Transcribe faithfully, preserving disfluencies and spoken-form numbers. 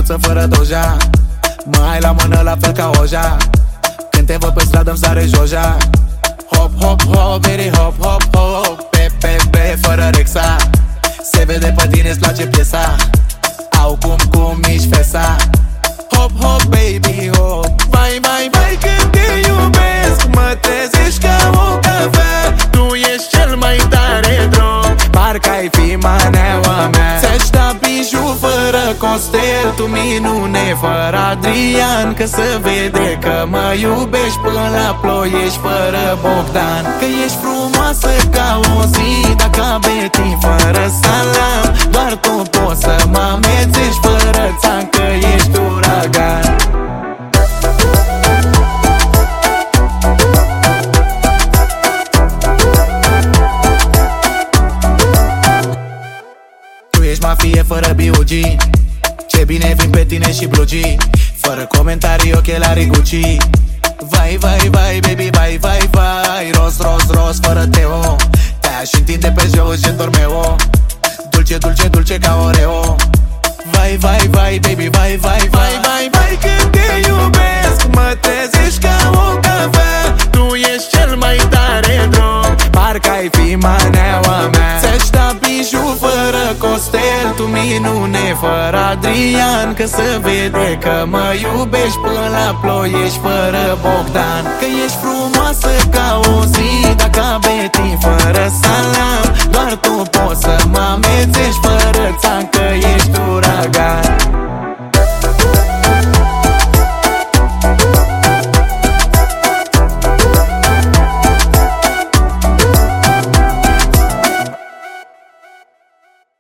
micuță fără doja. Mă ai la mână la fel ca Oja. Când te văd pe stradă-mi sare joja. Hop, hop, hop, baby, hop, hop, hop. Pe, pe, pe, fără Rexa. Se vede pe tine-ți place piesa. Au cum, cum mici fesa. Hop, hop, baby, hop. Vai, vai, vai când te iubesc. Mă trezești ca o cafea. Tu ești cel mai tare drum. Parcă ai fi maneaua mea. Ți-aș da bijou fără Costel. Tu minune fără Adrian. Că se vede că mă iubești până la Ploiești fără Bogdan. Că ești frumoasă ca o zi, dar ca Betty fără salam. Doar tu poți să mă amețești fără țan, că ești uragan. Tu ești mafie fără B U G. Ce bine vin pe tine și blugi. Fără comentarii, ochelarii Gucci. Vai, vai, vai, baby, vai, vai, vai. Ros, ros, ros, fără Teo. Te-aș întinde pe jos, gen Dormeo. Dulce, dulce, dulce ca Oreo. Vai, vai, vai, baby, vai, vai, vai, vai, vai când te iubesc. Mă trezești ca o cafea. Tu ești cel mai tare drum. Parcă ai fi maneaua mea. Ți-aș da bijou fără Costel. Tu minune fără Adrian. Că se vede că mă iubești până la Ploiești fără Bogdan. Că ești frumoasă ca o zi, dar ca Betty fără salam. Doar tu